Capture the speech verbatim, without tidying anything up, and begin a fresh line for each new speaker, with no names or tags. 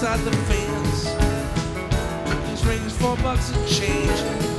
outside the fence. These rings, four bucks and change.